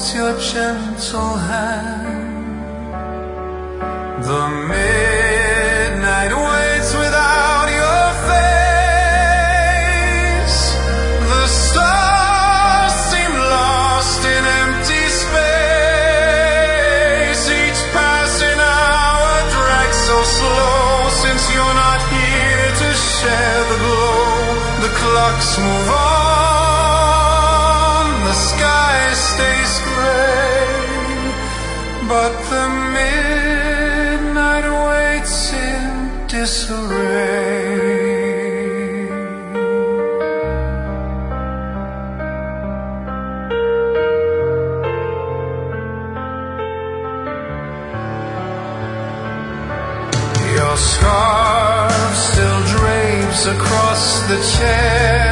your gentle hand. The midnight waits without your face. The stars seem lost in empty space. Each passing hour drags so slow, since you're not here to share the glow. The clocks move on, the sky stays gray, but the midnight waits in disarray. Your scarf still drapes across the chair.